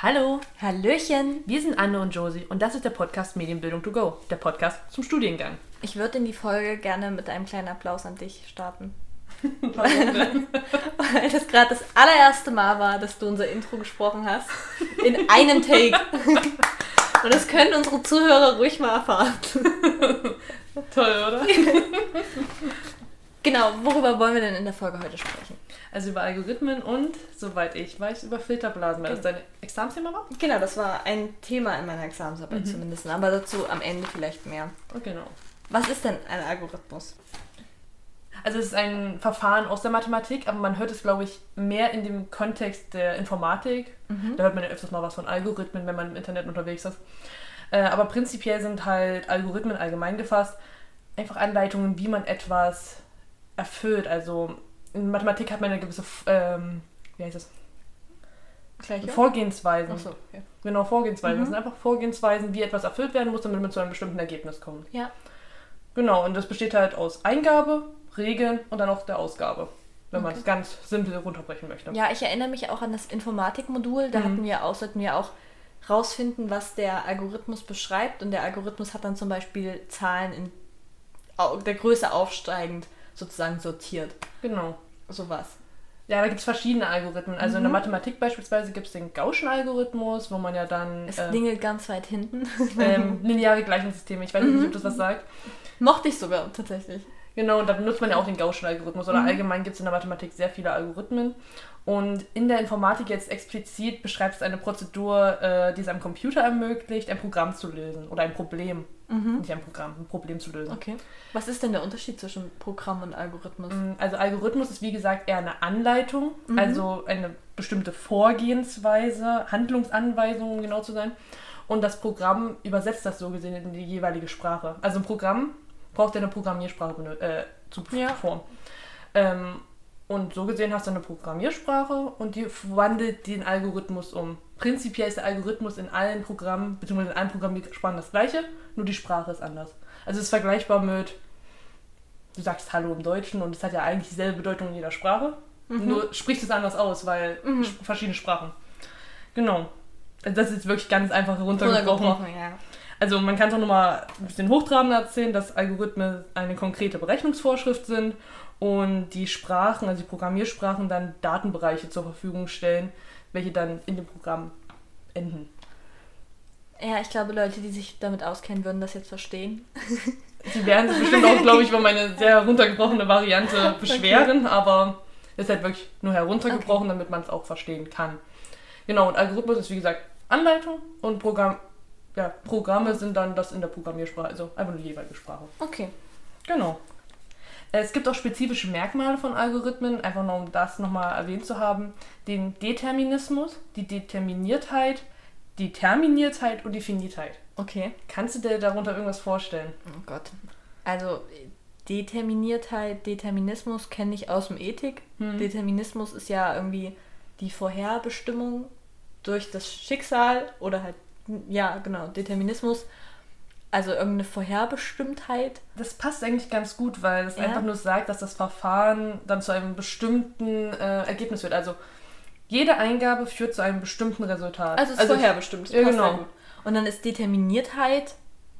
Hallo, Hallöchen! wir sind Anne und Josie und das ist der Podcast Medienbildung to go, der Podcast zum Studiengang. Ich würde in die Folge gerne mit einem kleinen Applaus an dich starten. Warum denn? Weil das gerade das allererste Mal war, dass du unser Intro gesprochen hast. In einem Take. Und das können unsere Zuhörer ruhig mal erfahren. Toll, oder? Genau, worüber wollen wir denn in der Folge heute sprechen? Also über Algorithmen und, soweit ich weiß, über Filterblasen, weil das dein Examensthema war? Genau, das war ein Thema in meiner Examensarbeit zumindest, aber dazu am Ende vielleicht mehr. Genau. Was ist denn ein Algorithmus? Also es ist ein Verfahren aus der Mathematik, aber man hört es, glaube ich, mehr in dem Kontext der Informatik. Da hört man ja öfters mal was von Algorithmen, wenn man im Internet unterwegs ist. Aber prinzipiell sind halt Algorithmen allgemein gefasst einfach Anleitungen, wie man etwas erfüllt. Also in Mathematik hat man eine gewisse, wie heißt das? Gleiche? Vorgehensweisen. Achso, okay. Genau, Vorgehensweisen. Das sind einfach Vorgehensweisen, wie etwas erfüllt werden muss, damit man zu einem bestimmten Ergebnis kommt. Ja. Genau, und das besteht halt aus Eingabe, Regeln und dann auch der Ausgabe, wenn man es ganz simpel runterbrechen möchte. Ja, ich erinnere mich auch an das Informatikmodul. Da sollten wir auch rausfinden, was der Algorithmus beschreibt. Und der Algorithmus hat dann zum Beispiel Zahlen in der Größe aufsteigend sozusagen sortiert. Genau. Sowas. Ja, da gibt es verschiedene Algorithmen. Also in der Mathematik beispielsweise gibt es den Gaußschen Algorithmus, wo man ja dann Es klingelt ganz weit hinten. lineare Gleichungssysteme, ich weiß nicht, ob das was sagt. Mochte ich sogar tatsächlich. Genau, und da benutzt man ja auch den Gaußschen Algorithmus. Oder allgemein gibt es in der Mathematik sehr viele Algorithmen. Und in der Informatik jetzt explizit beschreibt es eine Prozedur, die es einem Computer ermöglicht, ein Programm zu lösen. Oder ein Problem. Nicht ein Programm, ein Problem zu lösen. Okay. Was ist denn der Unterschied zwischen Programm und Algorithmus? Also Algorithmus ist wie gesagt eher eine Anleitung, also eine bestimmte Vorgehensweise, Handlungsanweisung, um genau zu sein. Und das Programm übersetzt das so gesehen in die jeweilige Sprache. Also ein Programm braucht ja eine Programmiersprache zu Form. Und so gesehen hast du eine Programmiersprache und die wandelt den Algorithmus um. Prinzipiell ist der Algorithmus in allen Programmen, beziehungsweise in allen Programmiersprachen das gleiche, nur die Sprache ist anders. Also es ist vergleichbar mit, du sagst Hallo im Deutschen und es hat ja eigentlich dieselbe Bedeutung in jeder Sprache, nur sprichst es anders aus, weil verschiedene Sprachen. Genau. Also das ist wirklich ganz einfach runtergebrochen. Ja. Also man kann es auch nochmal ein bisschen hochtrabender erzählen, dass Algorithmen eine konkrete Berechnungsvorschrift sind und die Sprachen, also die Programmiersprachen, dann Datenbereiche zur Verfügung stellen, welche dann in dem Programm enden. Ja, ich glaube, Leute, die sich damit auskennen, würden das jetzt verstehen. Sie werden sich bestimmt auch, glaube ich, über meine sehr heruntergebrochene Variante beschweren, aber es ist halt wirklich nur heruntergebrochen, damit man es auch verstehen kann. Genau, und Algorithmus ist wie gesagt Anleitung und Programme sind dann das in der Programmiersprache, also einfach eine jeweilige Sprache. Okay. Genau. Es gibt auch spezifische Merkmale von Algorithmen, einfach nur um das nochmal erwähnt zu haben. Den Determinismus, die Determiniertheit, die Terminiertheit und die Finitheit. Okay. Kannst du dir darunter irgendwas vorstellen? Oh Gott. Also Determiniertheit, Determinismus kenne ich aus dem Ethik. Determinismus ist ja irgendwie die Vorherbestimmung durch das Schicksal oder halt, ja genau, Determinismus. Also irgendeine Vorherbestimmtheit. Das passt eigentlich ganz gut, weil es einfach nur sagt, dass das Verfahren dann zu einem bestimmten Ergebnis wird. Also jede Eingabe führt zu einem bestimmten Resultat. Also es ist vorherbestimmt. Das Ja, passt genau. sehr gut. Und dann ist Determiniertheit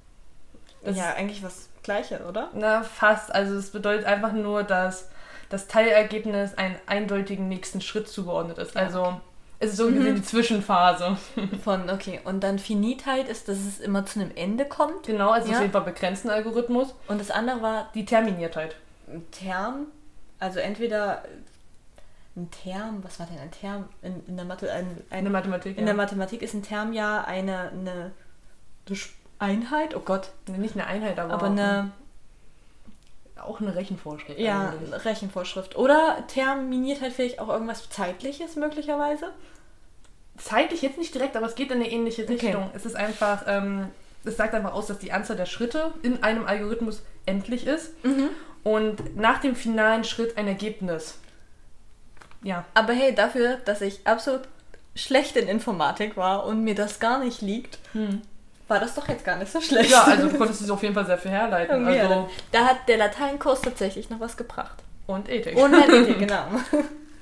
ja eigentlich was Gleiche, oder? Na, fast. Also es bedeutet einfach nur, dass das Teilergebnis einen eindeutigen nächsten Schritt zugeordnet ist. Also es ist so gesehen die Zwischenphase. Okay. Und dann Finitheit ist, dass es immer zu einem Ende kommt. Genau, also auf jeden Fall begrenzten Algorithmus. Und das andere war Die Terminiertheit. ein Term. Also entweder ein Term, was war denn ein Term in der Mathe? Eine Mathematik, In der Mathematik ist ein Term ja eine Einheit, oh Gott. Nicht eine Einheit, Aber eine auch eine Rechenvorschrift. Ja, eigentlich. Rechenvorschrift. Oder terminiert halt vielleicht auch irgendwas Zeitliches möglicherweise? Zeitlich jetzt nicht direkt, aber es geht in eine ähnliche Richtung. Es ist einfach, es sagt einfach aus, dass die Anzahl der Schritte in einem Algorithmus endlich ist und nach dem finalen Schritt ein Ergebnis. Ja. Aber hey, dafür, dass ich absolut schlecht in Informatik war und mir das gar nicht liegt, war das doch jetzt gar nicht so schlecht. Ja, also du konntest es auf jeden Fall sehr viel herleiten. Also da hat der Lateinkurs tatsächlich noch was gebracht. und Ethik. Und mein Ethik, genau.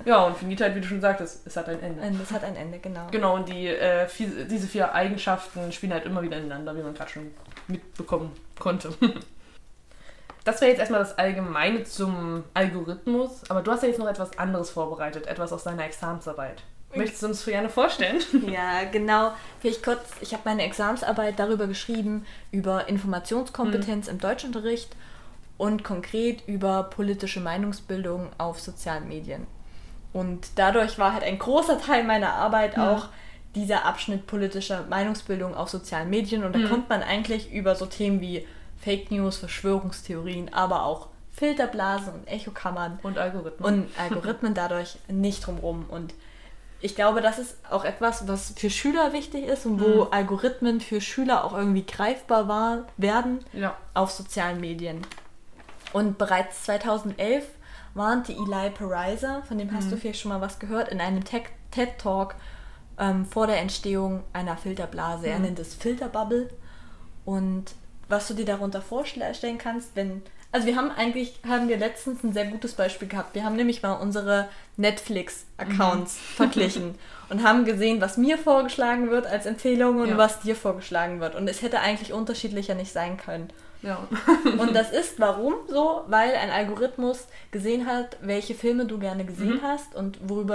Ja, und Finitheit, wie du schon sagtest, es hat ein Ende. Es hat ein Ende, genau. Genau, und diese 4 Eigenschaften spielen halt immer wieder ineinander, wie man gerade schon mitbekommen konnte. Das wäre jetzt erstmal das Allgemeine zum Algorithmus, aber du hast ja jetzt noch etwas anderes vorbereitet, etwas aus deiner Examensarbeit. Möchtest du uns gerne vorstellen? Ja, genau. Vielleicht kurz, ich habe meine Examensarbeit darüber geschrieben, über Informationskompetenz im Deutschunterricht und konkret über politische Meinungsbildung auf sozialen Medien. Und dadurch war halt ein großer Teil meiner Arbeit auch dieser Abschnitt politischer Meinungsbildung auf sozialen Medien. Und da kommt man eigentlich über so Themen wie Fake News, Verschwörungstheorien, aber auch Filterblasen und Echokammern und Algorithmen dadurch nicht drumherum. Und ich glaube, das ist auch etwas, was für Schüler wichtig ist und wo Algorithmen für Schüler auch irgendwie greifbar werden auf sozialen Medien. Und bereits 2011 warnte Eli Pariser, von dem hast du vielleicht schon mal was gehört, in einem TED-Talk vor der Entstehung einer Filterblase. Er nennt es Filterbubble. Und was du dir darunter vorstellen kannst, also haben wir letztens ein sehr gutes Beispiel gehabt. Wir haben nämlich mal unsere Netflix-Accounts verglichen und haben gesehen, was mir vorgeschlagen wird als Empfehlung und was dir vorgeschlagen wird. Und es hätte eigentlich unterschiedlicher nicht sein können. Ja. Und das ist warum so? Weil ein Algorithmus gesehen hat, welche Filme du gerne gesehen hast und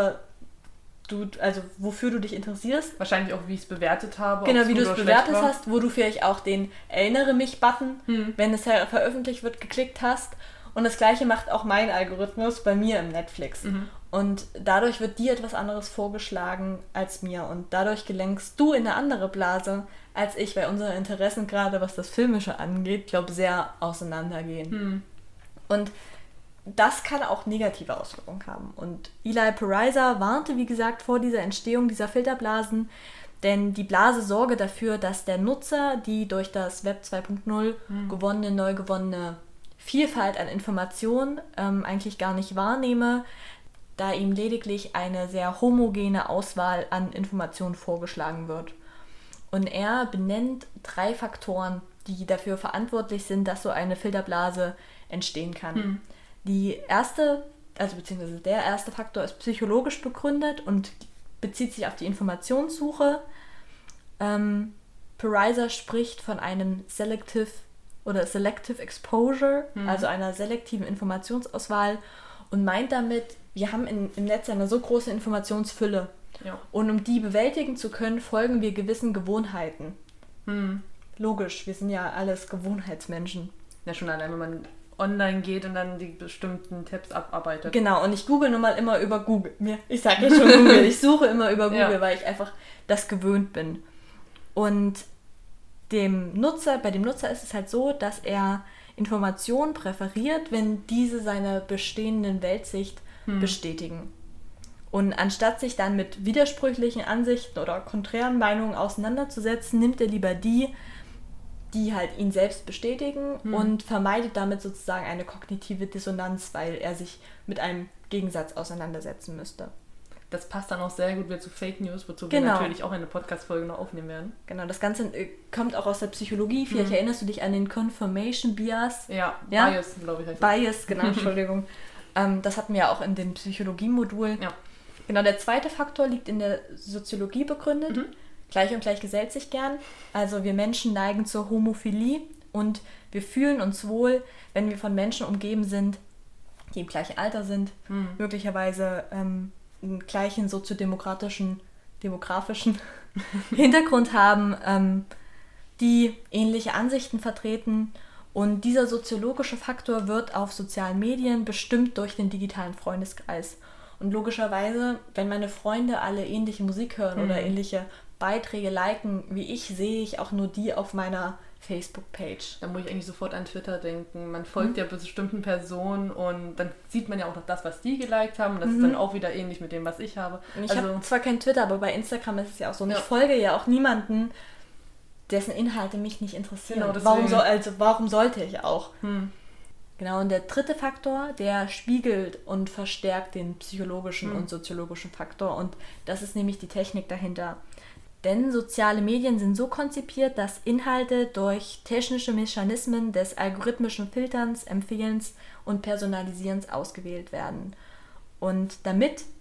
wofür du dich interessierst. Wahrscheinlich auch, wie ich es bewertet habe. Genau, wie du es bewertet hast, wo du vielleicht auch den Erinnere-mich-Button, wenn es veröffentlicht wird, geklickt hast. Und das Gleiche macht auch mein Algorithmus bei mir im Netflix. Und dadurch wird dir etwas anderes vorgeschlagen als mir. Und dadurch gelenkst du in eine andere Blase als ich, weil unsere Interessen, gerade was das Filmische angeht, glaube ich, sehr auseinandergehen. Und das kann auch negative Auswirkungen haben. Und Eli Pariser warnte, wie gesagt, vor dieser Entstehung dieser Filterblasen, denn die Blase sorge dafür, dass der Nutzer die durch das Web 2.0 neu gewonnene Vielfalt an Informationen eigentlich gar nicht wahrnehme, da ihm lediglich eine sehr homogene Auswahl an Informationen vorgeschlagen wird. Und er benennt 3 Faktoren, die dafür verantwortlich sind, dass so eine Filterblase entstehen kann. Der erste Faktor ist psychologisch begründet und bezieht sich auf die Informationssuche. Pariser spricht von einem Selective Exposure, also einer selektiven Informationsauswahl und meint damit, wir haben im Netz eine so große Informationsfülle und um die bewältigen zu können, folgen wir gewissen Gewohnheiten. Logisch, wir sind ja alles Gewohnheitsmenschen. Ja, schon allein, wenn man online geht und dann die bestimmten Tabs abarbeitet. Genau, und ich google nun mal immer über Google. Ich sage jetzt schon Google, ich suche immer über Google, weil ich einfach das gewöhnt bin. Und bei dem Nutzer ist es halt so, dass er Informationen präferiert, wenn diese seine bestehenden Weltsicht bestätigen. Und anstatt sich dann mit widersprüchlichen Ansichten oder konträren Meinungen auseinanderzusetzen, nimmt er lieber die halt ihn selbst bestätigen und vermeidet damit sozusagen eine kognitive Dissonanz, weil er sich mit einem Gegensatz auseinandersetzen müsste. Das passt dann auch sehr gut wieder zu Fake News, wozu wir natürlich auch eine Podcast-Folge noch aufnehmen werden. Genau, das Ganze kommt auch aus der Psychologie. Vielleicht erinnerst du dich an den Confirmation Bias. Ja? Bias, glaube ich. Bias, genau, Entschuldigung. Das hatten wir ja auch in dem Psychologie-Modul. Ja. Genau, der zweite Faktor liegt in der Soziologie begründet. Gleich und gleich gesellt sich gern. Also wir Menschen neigen zur Homophilie und wir fühlen uns wohl, wenn wir von Menschen umgeben sind, die im gleichen Alter sind, möglicherweise einen gleichen soziodemografischen Hintergrund haben, die ähnliche Ansichten vertreten. Und dieser soziologische Faktor wird auf sozialen Medien bestimmt durch den digitalen Freundeskreis. Und logischerweise, wenn meine Freunde alle ähnliche Musik hören oder ähnliche Beiträge liken wie ich, sehe ich auch nur die auf meiner Facebook-Page. Da muss ich eigentlich sofort an Twitter denken. Man folgt ja bestimmten Personen und dann sieht man ja auch noch das, was die geliked haben. Und das ist dann auch wieder ähnlich mit dem, was ich habe. Ich habe zwar kein Twitter, aber bei Instagram ist es ja auch so. Und ich folge ja auch niemanden, dessen Inhalte mich nicht interessieren. Genau, warum sollte ich auch? Genau, und der dritte Faktor, der spiegelt und verstärkt den psychologischen und soziologischen Faktor. Und das ist nämlich die Technik dahinter. Denn soziale Medien sind so konzipiert, dass Inhalte durch technische Mechanismen des algorithmischen Filterns, Empfehlens und Personalisierens ausgewählt werden. Und damit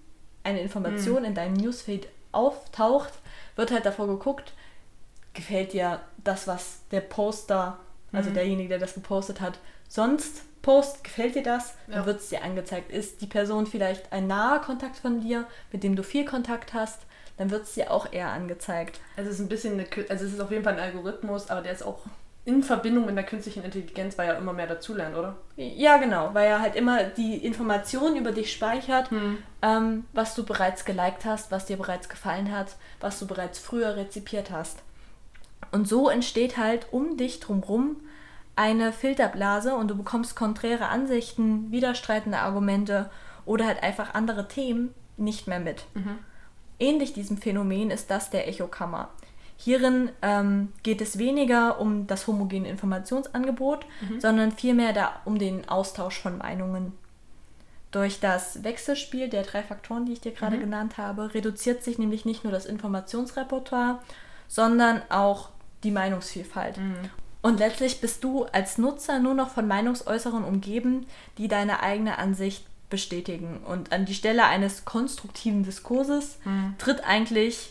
eine Information in deinem Newsfeed auftaucht, wird halt davor geguckt, gefällt dir das, was der Poster, also derjenige, der das gepostet hat, sonst gefällt dir das, dann wird es dir angezeigt. Ist die Person vielleicht ein naher Kontakt von dir, mit dem du viel Kontakt hast, dann wird es dir auch eher angezeigt. Also es ist ein bisschen es ist auf jeden Fall ein Algorithmus, aber der ist auch in Verbindung mit der künstlichen Intelligenz, weil er immer mehr dazulernt, oder? Ja, genau, weil er halt immer die Informationen über dich speichert, was du bereits geliked hast, was dir bereits gefallen hat, was du bereits früher rezipiert hast. Und so entsteht halt um dich drumherum eine Filterblase und du bekommst konträre Ansichten, widerstreitende Argumente oder halt einfach andere Themen nicht mehr mit. Ähnlich diesem Phänomen ist das der Echokammer. Hierin geht es weniger um das homogene Informationsangebot, sondern vielmehr um den Austausch von Meinungen. Durch das Wechselspiel der 3 Faktoren, die ich dir gerade genannt habe, reduziert sich nämlich nicht nur das Informationsrepertoire, sondern auch die Meinungsvielfalt. Und letztlich bist du als Nutzer nur noch von Meinungsäußerungen umgeben, die deine eigene Ansicht bestätigen. Und an die Stelle eines konstruktiven Diskurses tritt eigentlich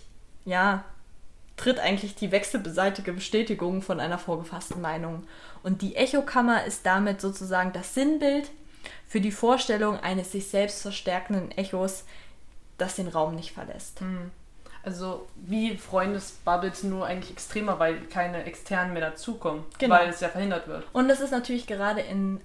die wechselseitige Bestätigung von einer vorgefassten Meinung. Und die Echokammer ist damit sozusagen das Sinnbild für die Vorstellung eines sich selbst verstärkenden Echos, das den Raum nicht verlässt. Also wie Freundesbubbles, nur eigentlich extremer, weil keine externen mehr dazukommen, Genau. weil es ja verhindert wird. Und das ist natürlich gerade in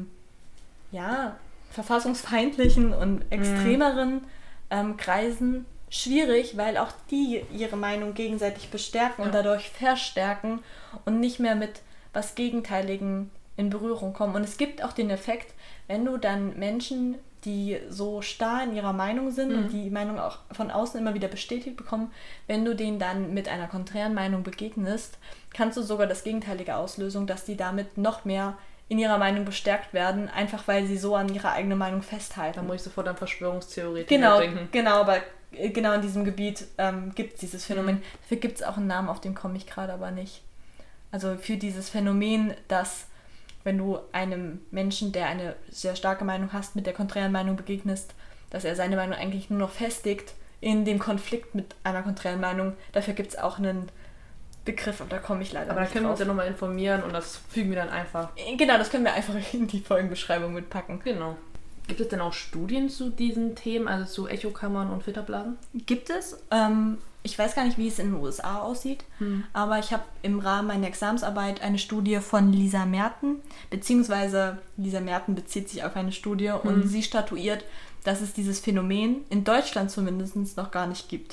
verfassungsfeindlichen und extremeren Kreisen schwierig, weil auch die ihre Meinung gegenseitig bestärken und dadurch verstärken und nicht mehr mit was Gegenteiligem in Berührung kommen. Und es gibt auch den Effekt, wenn du dann Menschen, die so starr in ihrer Meinung sind und die Meinung auch von außen immer wieder bestätigt bekommen, wenn du denen dann mit einer konträren Meinung begegnest, kannst du sogar das Gegenteilige auslösen, dass die damit noch mehr in ihrer Meinung bestärkt werden, einfach weil sie so an ihrer eigenen Meinung festhalten. Da muss ich sofort an Verschwörungstheoretiker denken. Genau, aber genau in diesem Gebiet gibt es dieses Phänomen. Dafür gibt es auch einen Namen, auf den komme ich gerade aber nicht. Also für dieses Phänomen, dass wenn du einem Menschen, der eine sehr starke Meinung hast, mit der konträren Meinung begegnest, dass er seine Meinung eigentlich nur noch festigt in dem Konflikt mit einer konträren Meinung. Dafür gibt es auch einen Begriff, aber da komme ich leider nicht drauf. Aber da können wir uns ja nochmal informieren und das fügen wir dann einfach. Genau, das können wir einfach in die Folgenbeschreibung mitpacken. Genau. Gibt es denn auch Studien zu diesen Themen, also zu Echokammern und Filterblasen? Gibt es. Ich weiß gar nicht, wie es in den USA aussieht, aber ich habe im Rahmen meiner Examensarbeit eine Studie von Lisa Merten, beziehungsweise Lisa Merten bezieht sich auf eine Studie und sie statuiert, dass es dieses Phänomen in Deutschland zumindest noch gar nicht gibt.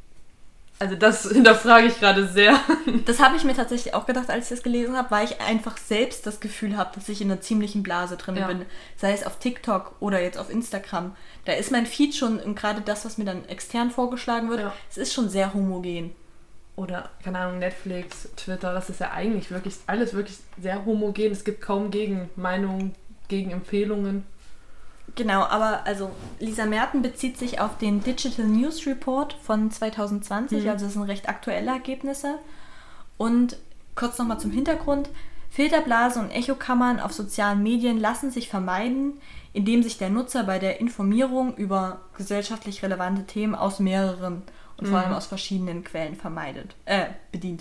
Also das hinterfrage ich gerade sehr. Das habe ich mir tatsächlich auch gedacht, als ich das gelesen habe, weil ich einfach selbst das Gefühl habe, dass ich in einer ziemlichen Blase drin bin. Sei es auf TikTok oder jetzt auf Instagram. Da ist mein Feed schon, gerade das, was mir dann extern vorgeschlagen wird, es ist schon sehr homogen. Oder, keine Ahnung, Netflix, Twitter, das ist ja eigentlich wirklich alles wirklich sehr homogen. Es gibt kaum Gegenmeinungen, Gegenempfehlungen. Genau, aber also Lisa Merten bezieht sich auf den Digital News Report von 2020, also das sind recht aktuelle Ergebnisse. Und kurz nochmal zum Hintergrund. Filterblasen und Echokammern auf sozialen Medien lassen sich vermeiden, indem sich der Nutzer bei der Informierung über gesellschaftlich relevante Themen aus mehreren und vor allem aus verschiedenen Quellen bedient.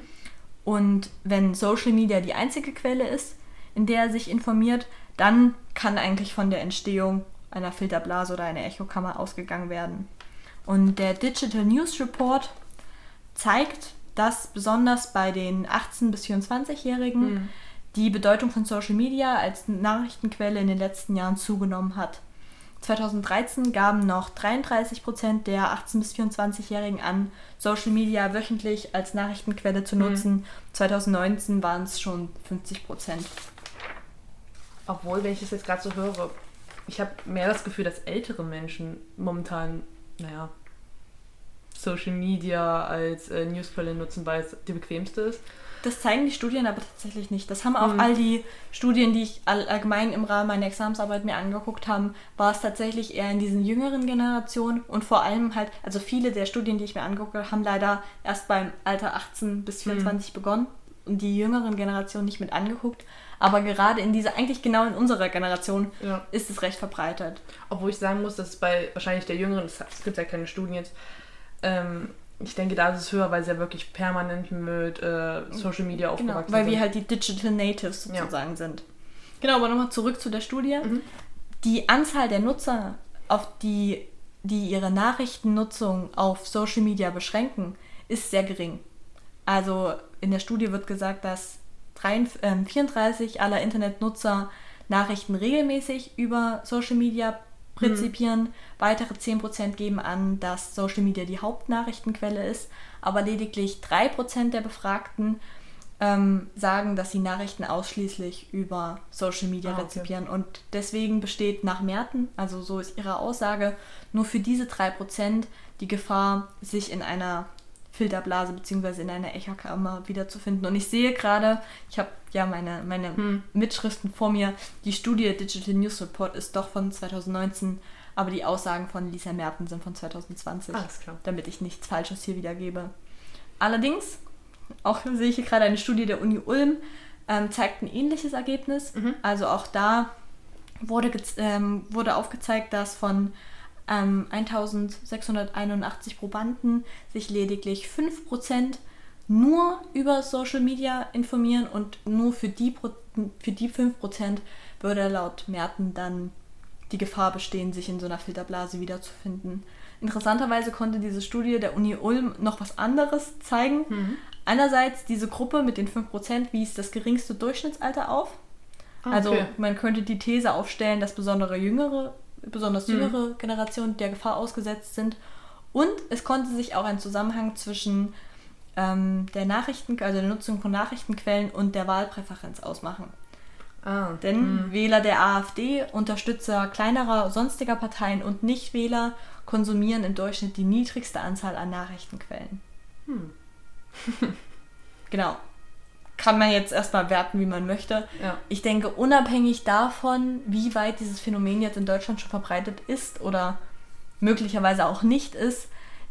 Und wenn Social Media die einzige Quelle ist, in der er sich informiert, dann kann eigentlich von der Entstehung einer Filterblase oder einer Echokammer ausgegangen werden. Und der Digital News Report zeigt, dass besonders bei den 18- bis 24-Jährigen die Bedeutung von Social Media als Nachrichtenquelle in den letzten Jahren zugenommen hat. 2013 gaben noch 33% der 18- bis 24-Jährigen an, Social Media wöchentlich als Nachrichtenquelle zu nutzen. 2019 waren es schon 50%. Obwohl, wenn ich das jetzt gerade so höre, ich habe mehr das Gefühl, dass ältere Menschen momentan, Social Media als Newsquelle nutzen, weil es die bequemste ist. Das zeigen die Studien aber tatsächlich nicht. Das haben auch all die Studien, die ich allgemein im Rahmen meiner Examensarbeit mir angeguckt habe, war es tatsächlich eher in diesen jüngeren Generationen und vor allem halt, also viele der Studien, die ich mir angeguckt habe, haben leider erst beim Alter 18 bis 24 begonnen. die jüngeren Generationen nicht mit angeguckt. Aber gerade eigentlich genau in unserer Generation ist es recht verbreitet. Obwohl ich sagen muss, dass es bei wahrscheinlich der Jüngeren, es gibt ja keine Studien jetzt, ich denke, da ist es höher, weil sie ja wirklich permanent mit Social Media aufgewachsen sind. Weil wir halt die Digital Natives sozusagen sind. Genau, aber nochmal zurück zu der Studie. Die Anzahl der Nutzer, die ihre Nachrichtennutzung auf Social Media beschränken, ist sehr gering. Also in der Studie wird gesagt, dass 34 aller Internetnutzer Nachrichten regelmäßig über Social Media prinzipieren. Weitere 10% geben an, dass Social Media die Hauptnachrichtenquelle ist, aber lediglich 3% der Befragten sagen, dass sie Nachrichten ausschließlich über Social Media rezipieren. Und deswegen besteht nach Merten, also so ist ihre Aussage, nur für diese 3% die Gefahr, sich in einer Filterblase bzw. in einer Echokammer wiederzufinden. Und ich sehe gerade, ich habe ja meine Mitschriften vor mir, die Studie Digital News Report ist doch von 2019, aber die Aussagen von Lisa Merten sind von 2020. Alles klar. Damit ich nichts Falsches hier wiedergebe. Allerdings, auch sehe ich hier gerade eine Studie der Uni Ulm, zeigt ein ähnliches Ergebnis. Also auch da wurde aufgezeigt, dass von 1681 Probanden sich lediglich 5% nur über Social Media informieren und nur für die 5% würde laut Merten dann die Gefahr bestehen, sich in so einer Filterblase wiederzufinden. Interessanterweise konnte diese Studie der Uni Ulm noch was anderes zeigen. Einerseits diese Gruppe mit den 5% wies das geringste Durchschnittsalter auf. Also man könnte die These aufstellen, dass besonders jüngere Generationen der Gefahr ausgesetzt sind. Und es konnte sich auch ein Zusammenhang zwischen der Nutzung von Nachrichtenquellen und der Wahlpräferenz ausmachen. Denn Wähler der AfD, Unterstützer kleinerer sonstiger Parteien und Nichtwähler konsumieren im Durchschnitt die niedrigste Anzahl an Nachrichtenquellen. Genau. Kann man jetzt erstmal werten, wie man möchte. Ja. Ich denke, unabhängig davon, wie weit dieses Phänomen jetzt in Deutschland schon verbreitet ist oder möglicherweise auch nicht ist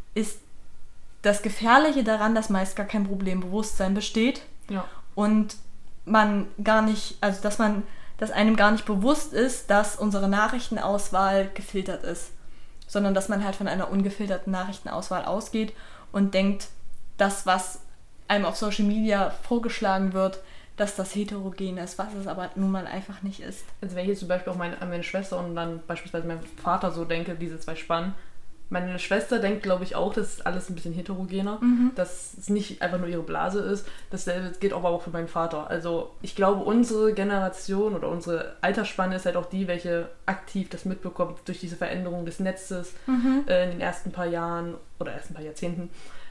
das Gefährliche daran, dass meist gar kein Problembewusstsein besteht und man gar nicht, also dass einem gar nicht bewusst ist, dass unsere Nachrichtenauswahl gefiltert ist, sondern dass man halt von einer ungefilterten Nachrichtenauswahl ausgeht und denkt, das, was einem auf Social Media vorgeschlagen wird, dass das heterogen ist, was es aber nun mal einfach nicht ist. Also wenn ich jetzt zum Beispiel auch an meine Schwester und dann beispielsweise meinen Vater so denke, diese zwei Spannen. Meine Schwester denkt, glaube ich, auch, das ist alles ein bisschen heterogener, dass es nicht einfach nur ihre Blase ist. Dasselbe gilt aber auch für meinen Vater. Also ich glaube, unsere Generation oder unsere Altersspanne ist halt auch die, welche aktiv das mitbekommt durch diese Veränderung des Netzes in den ersten paar Jahren oder ersten paar Jahrzehnten.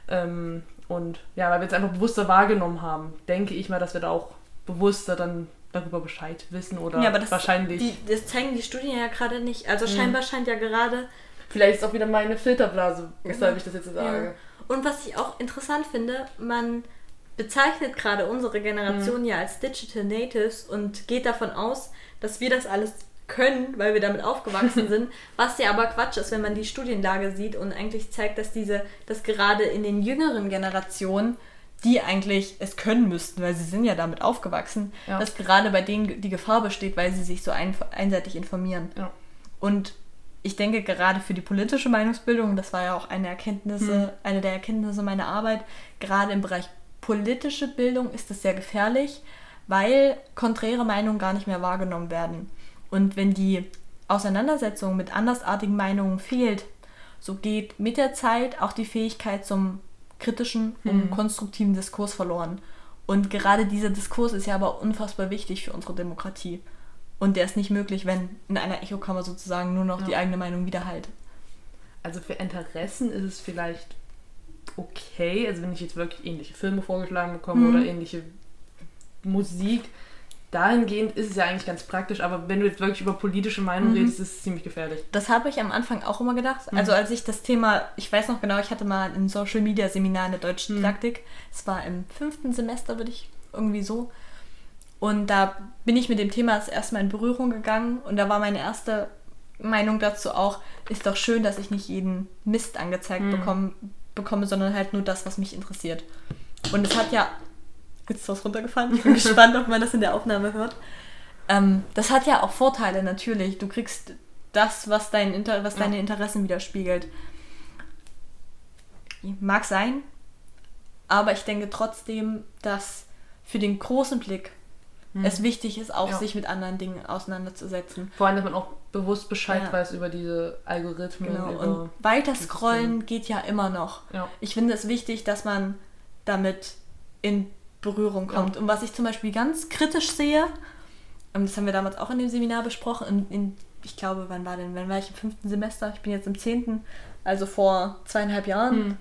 Und ja, weil wir es einfach bewusster wahrgenommen haben, denke ich mal, dass wir da auch bewusster dann darüber Bescheid wissen oder aber das wahrscheinlich... Das zeigen die Studien ja gerade nicht. Also scheinbar scheint ja gerade... Vielleicht ist auch wieder meine Filterblase, weshalb ich das jetzt so sage. Ja. Und was ich auch interessant finde, man bezeichnet gerade unsere Generation ja als Digital Natives und geht davon aus, dass wir das alles können, weil wir damit aufgewachsen sind, was ja aber Quatsch ist, wenn man die Studienlage sieht und eigentlich zeigt, dass gerade in den jüngeren Generationen, die eigentlich es können müssten, weil sie sind ja damit aufgewachsen, dass gerade bei denen die Gefahr besteht, weil sie sich so einseitig informieren. Ja. Und ich denke, gerade für die politische Meinungsbildung, das war ja auch eine der Erkenntnisse meiner Arbeit, gerade im Bereich politische Bildung ist das sehr gefährlich, weil konträre Meinungen gar nicht mehr wahrgenommen werden. Und wenn die Auseinandersetzung mit andersartigen Meinungen fehlt, so geht mit der Zeit auch die Fähigkeit zum kritischen und konstruktiven Diskurs verloren. Und gerade dieser Diskurs ist ja aber unfassbar wichtig für unsere Demokratie. Und der ist nicht möglich, wenn in einer Echokammer sozusagen nur noch die eigene Meinung widerhallt. Also für Interessen ist es vielleicht okay, also wenn ich jetzt wirklich ähnliche Filme vorgeschlagen bekomme oder ähnliche Musik, dahingehend ist es ja eigentlich ganz praktisch, aber wenn du jetzt wirklich über politische Meinungen redest, ist es ziemlich gefährlich. Das habe ich am Anfang auch immer gedacht. Also als ich das Thema, ich weiß noch genau, ich hatte mal ein Social Media Seminar in der deutschen Didaktik. Es war im 5. Semester, würde ich irgendwie so. Und da bin ich mit dem Thema das erste Mal in Berührung gegangen und da war meine erste Meinung dazu auch, ist doch schön, dass ich nicht jeden Mist angezeigt bekomme, sondern halt nur das, was mich interessiert. Und es hat ja Jetzt ist was runtergefallen. Ich bin gespannt, ob man das in der Aufnahme hört. Das hat ja auch Vorteile, natürlich. Du kriegst das, was deine Interessen widerspiegelt. Mag sein, aber ich denke trotzdem, dass für den großen Blick es wichtig ist, auch sich mit anderen Dingen auseinanderzusetzen. Vor allem, dass man auch bewusst Bescheid weiß über diese Algorithmen. Genau, und weiter scrollen geht ja immer noch. Ja. Ich finde es wichtig, dass man damit in Berührung kommt. Und was ich zum Beispiel ganz kritisch sehe, das haben wir damals auch in dem Seminar besprochen, ich glaube, wann war ich im 5. Semester? Ich bin jetzt im 10., also vor 2,5 Jahren,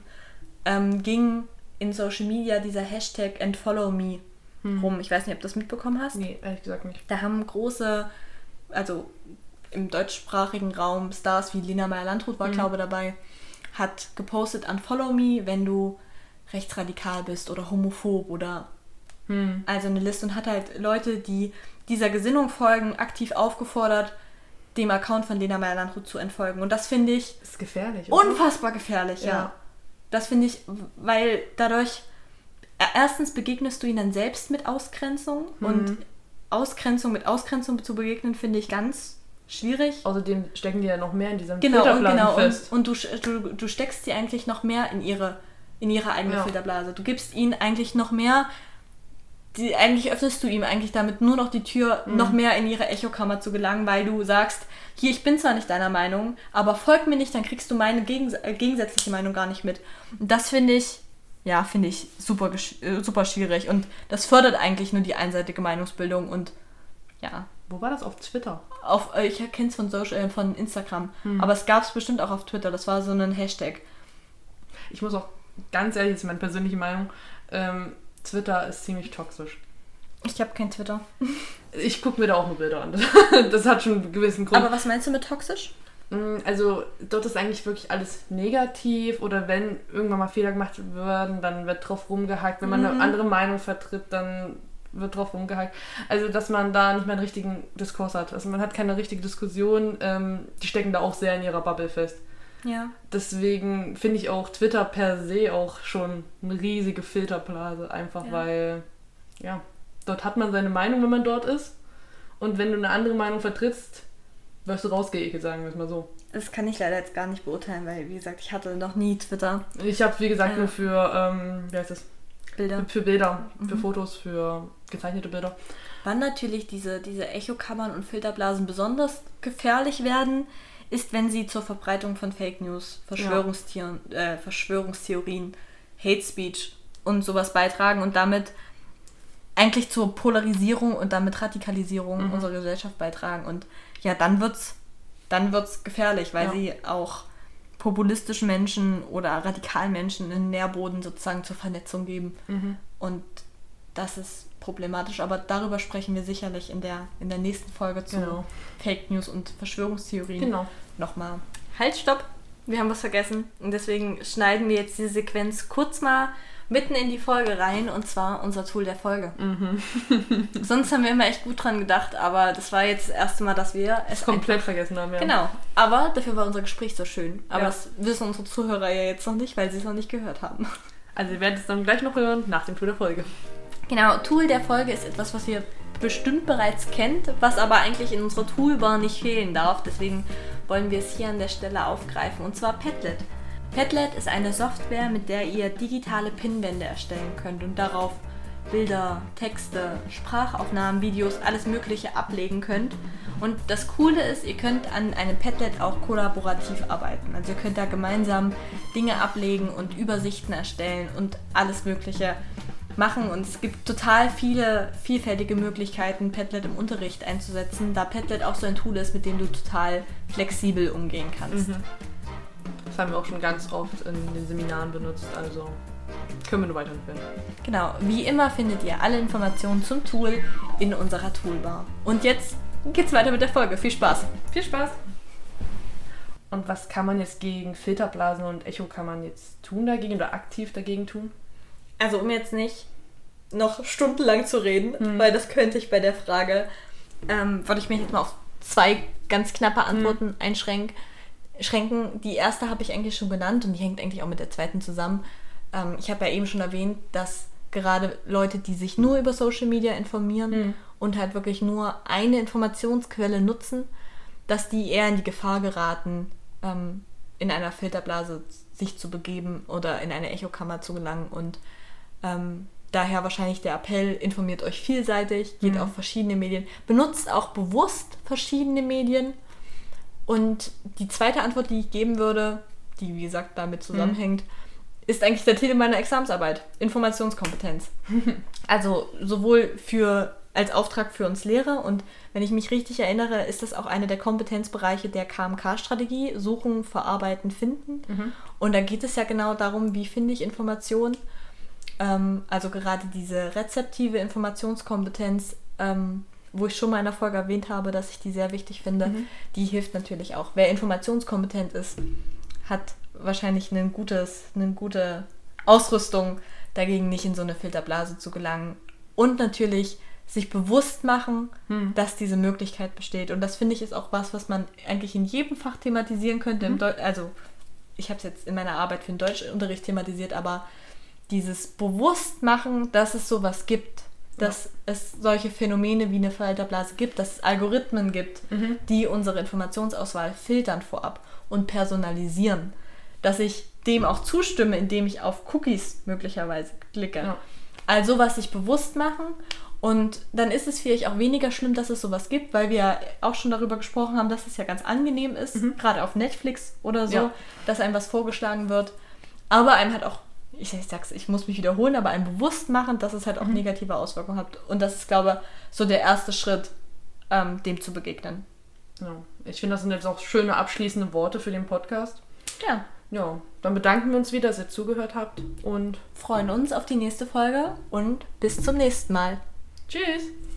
ging in Social Media dieser Hashtag #AndFollowMe rum. Ich weiß nicht, ob du das mitbekommen hast. Nee, ehrlich gesagt nicht. Da haben große, also im deutschsprachigen Raum, Stars wie Lena Meyer-Landrut war, glaube ich, dabei, hat gepostet #UnFollowMe, wenn du rechtsradikal bist oder homophob oder also eine Liste, und hat halt Leute, die dieser Gesinnung folgen, aktiv aufgefordert, dem Account von Lena Meyer-Landrut zu entfolgen. Und das finde ich... Das ist gefährlich, oder? Unfassbar gefährlich, ja. Das finde ich, weil dadurch... Erstens begegnest du ihnen selbst mit Ausgrenzung und Ausgrenzung mit Ausgrenzung zu begegnen, finde ich ganz schwierig. Außerdem stecken die ja noch mehr in diesem Filterblase fest. Und du steckst sie eigentlich noch mehr in ihre eigene Filterblase. Du gibst ihnen eigentlich noch mehr... Eigentlich öffnest du ihm eigentlich damit nur noch die Tür, noch mehr in ihre Echokammer zu gelangen, weil du sagst, hier, ich bin zwar nicht deiner Meinung, aber folg mir nicht, dann kriegst du meine gegensätzliche Meinung gar nicht mit. Und das finde ich super, super schwierig. Und das fördert eigentlich nur die einseitige Meinungsbildung und ja. Wo war das? Auf Twitter? Ich kenne es von Instagram, aber es gab es bestimmt auch auf Twitter. Das war so ein Hashtag. Ich muss auch ganz ehrlich, das ist meine persönliche Meinung, Twitter ist ziemlich toxisch. Ich habe kein Twitter. Ich gucke mir da auch nur Bilder an. Das hat schon einen gewissen Grund. Aber was meinst du mit toxisch? Also dort ist eigentlich wirklich alles negativ, oder wenn irgendwann mal Fehler gemacht werden, dann wird drauf rumgehackt. Wenn man eine andere Meinung vertritt, dann wird drauf rumgehackt. Also dass man da nicht mehr einen richtigen Diskurs hat. Also man hat keine richtige Diskussion. Die stecken da auch sehr in ihrer Bubble fest. Ja. Deswegen finde ich auch Twitter per se auch schon eine riesige Filterblase, einfach weil, dort hat man seine Meinung, wenn man dort ist, und wenn du eine andere Meinung vertrittst, wirst du rausgeekelt, sagen wir es mal so. Das kann ich leider jetzt gar nicht beurteilen, weil, wie gesagt, ich hatte noch nie Twitter. Ich habe, wie gesagt, nur für, Bilder. Für Bilder, für Fotos, für gezeichnete Bilder. Wann natürlich diese Echokammern und Filterblasen besonders gefährlich werden, ist, wenn sie zur Verbreitung von Fake News, Verschwörungstheorien, Hate Speech und sowas beitragen und damit eigentlich zur Polarisierung und damit Radikalisierung unserer Gesellschaft beitragen. Und ja, dann wird's gefährlich, weil sie auch populistischen Menschen oder radikalen Menschen einen Nährboden sozusagen zur Vernetzung geben. Und das ist problematisch, aber darüber sprechen wir sicherlich in der nächsten Folge zu Fake News und Verschwörungstheorien nochmal. Halt, stopp! Wir haben was vergessen und deswegen schneiden wir jetzt diese Sequenz kurz mal mitten in die Folge rein, und zwar unser Tool der Folge. Sonst haben wir immer echt gut dran gedacht, aber das war jetzt das erste Mal, dass wir es komplett vergessen haben. Ja. Genau, aber dafür war unser Gespräch so schön. Aber das wissen unsere Zuhörer ja jetzt noch nicht, weil sie es noch nicht gehört haben. Also ihr werdet es dann gleich noch hören, nach dem Tool der Folge. Genau, Tool der Folge ist etwas, was ihr bestimmt bereits kennt, was aber eigentlich in unserer Toolbar nicht fehlen darf. Deswegen wollen wir es hier an der Stelle aufgreifen, und zwar Padlet. Padlet ist eine Software, mit der ihr digitale Pinnwände erstellen könnt und darauf Bilder, Texte, Sprachaufnahmen, Videos, alles Mögliche ablegen könnt. Und das Coole ist, ihr könnt an einem Padlet auch kollaborativ arbeiten. Also ihr könnt da gemeinsam Dinge ablegen und Übersichten erstellen und alles Mögliche machen. Und es gibt total viele vielfältige Möglichkeiten, Padlet im Unterricht einzusetzen, da Padlet auch so ein Tool ist, mit dem du total flexibel umgehen kannst. Das haben wir auch schon ganz oft in den Seminaren benutzt, also können wir nur weiterempfehlen. Genau, wie immer findet ihr alle Informationen zum Tool in unserer Toolbar. Und jetzt geht's weiter mit der Folge. Viel Spaß! Viel Spaß! Und was kann man jetzt gegen Filterblasen und Echokammern jetzt tun dagegen oder aktiv dagegen tun? Also um jetzt nicht noch stundenlang zu reden, weil das könnte ich bei der Frage, würde ich mich jetzt mal auf 2 ganz knappe Antworten einschränken. Die erste habe ich eigentlich schon genannt und die hängt eigentlich auch mit der zweiten zusammen. Ich habe ja eben schon erwähnt, dass gerade Leute, die sich nur über Social Media informieren und halt wirklich nur eine Informationsquelle nutzen, dass die eher in die Gefahr geraten, in einer Filterblase sich zu begeben oder in eine Echokammer zu gelangen. Und daher wahrscheinlich der Appell, informiert euch vielseitig, geht auf verschiedene Medien, benutzt auch bewusst verschiedene Medien. Und die zweite Antwort, die ich geben würde, die wie gesagt damit zusammenhängt, ist eigentlich der Titel meiner Examensarbeit, Informationskompetenz. Also sowohl als Auftrag für uns Lehrer und wenn ich mich richtig erinnere, ist das auch einer der Kompetenzbereiche der KMK-Strategie, Suchen, Verarbeiten, Finden. Und da geht es ja genau darum, wie finde ich Informationen. Also gerade diese rezeptive Informationskompetenz, wo ich schon mal in der Folge erwähnt habe, dass ich die sehr wichtig finde, die hilft natürlich auch. Wer informationskompetent ist, hat wahrscheinlich eine gute Ausrüstung, dagegen nicht in so eine Filterblase zu gelangen. Und natürlich sich bewusst machen, dass diese Möglichkeit besteht. Und das finde ich ist auch was man eigentlich in jedem Fach thematisieren könnte. Also ich habe es jetzt in meiner Arbeit für den Deutschunterricht thematisiert, aber dieses Bewusstmachen, dass es sowas gibt, dass es solche Phänomene wie eine Filterblase gibt, dass es Algorithmen gibt, die unsere Informationsauswahl filtern vorab und personalisieren. Dass ich dem auch zustimme, indem ich auf Cookies möglicherweise klicke. Ja. Also was sich bewusst machen und dann ist es vielleicht auch weniger schlimm, dass es sowas gibt, weil wir ja auch schon darüber gesprochen haben, dass es ja ganz angenehm ist, gerade auf Netflix oder so, dass einem was vorgeschlagen wird. Aber einem hat auch, ich muss mich wiederholen, aber einem bewusst machen, dass es halt auch negative Auswirkungen hat. Und das ist, glaube ich, so der erste Schritt, dem zu begegnen. Ja. Ich finde, das sind jetzt auch schöne abschließende Worte für den Podcast. Ja. Ja, dann bedanken wir uns wieder, dass ihr zugehört habt und freuen uns auf die nächste Folge und bis zum nächsten Mal. Tschüss!